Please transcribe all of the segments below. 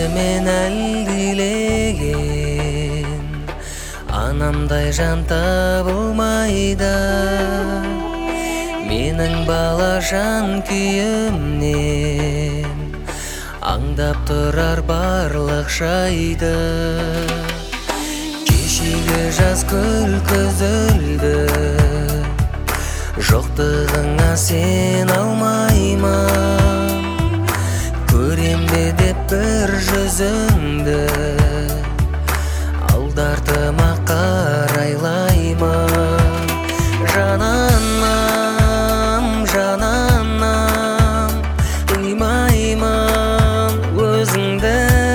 мен әлдилеген анамдай жан табылмайда, менің бала жан күйімнен аңдап тұрар барлық жайды. Кешегі жаз күлкі үзілді, жоқтығыңа сен алмаймын. Көрем бе деп бір жүзіңді, алдартыма қарайлаймын. Жананам, жананам, қимаймын өзіңді,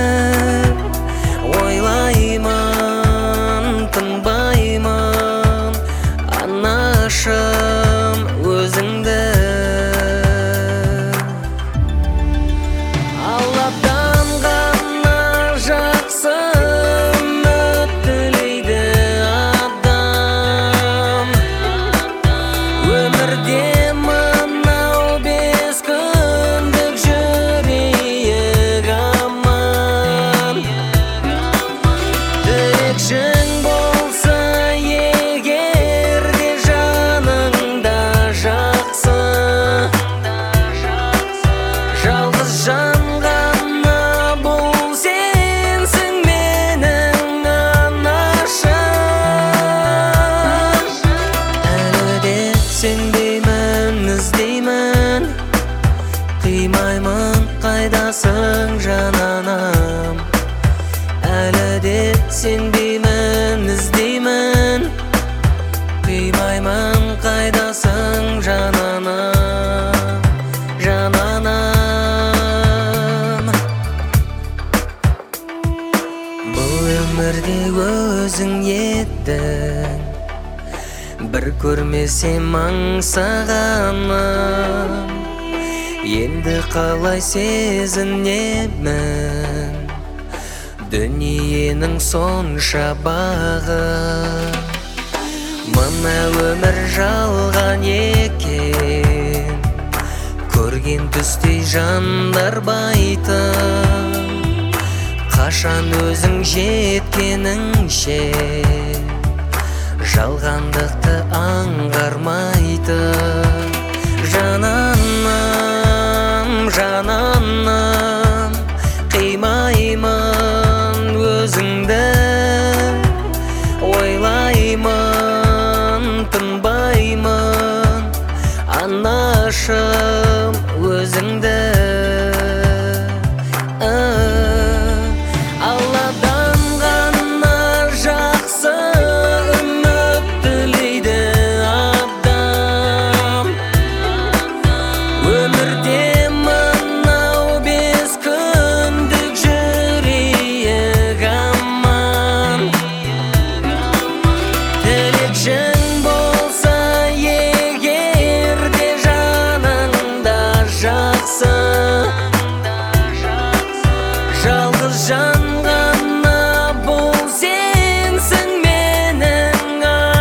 ойлаймын, тынбаймын, анашым өзіңді. Алладан ғана жақсы үміт тілейді адам. Өмірде мынау бес күндік жүрейік аман. Тілекшің болса егер де жаныңда жақсы, жалғыз жан ғана бұл сенсің менің анашым. Әлі де сенбеймін, іздеймін, қимаймын, қайдасың жананам. Әлі де сенбеймін, іздеймін, қимаймын, қайдасың жананам, жананам. Бұл өмірде өзің еттің, бір көрмесем аңсағаным. Енді қалай сезінемін дүниенің сонша бағы. Мына өмір жалған екен, көрген түстей жандар байтын. Қашан өзің жеткеніңше жалғандықты аңғармайтын. Жананам, жананам, қимаймын өзіңді, ойлаймын, тынбаймын, анашым өзіңді. Алладан ғана жақсы үміт тілейді адам. Өмірде мынау бес күндік жүрейік аман. Тілекшің болса егер де жаныңда жақсы, жалғыз жан ғана бұл сенсің менің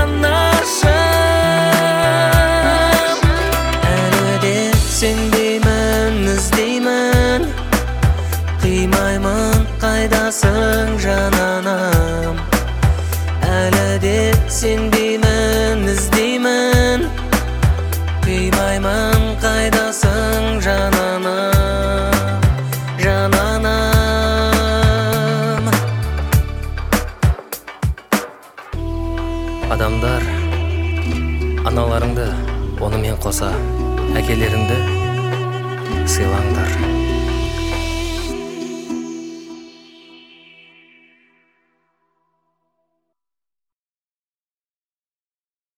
анашым. Әлі де сенбеймін, іздеймін, қимаймын, қайдасың жананам. Әлі де сенбеймін, іздеймін, қимаймын, қайдасың жананам, жананам. Адамдар аналарыңды, онымен қоса әкелеріңді сыйлаңдар.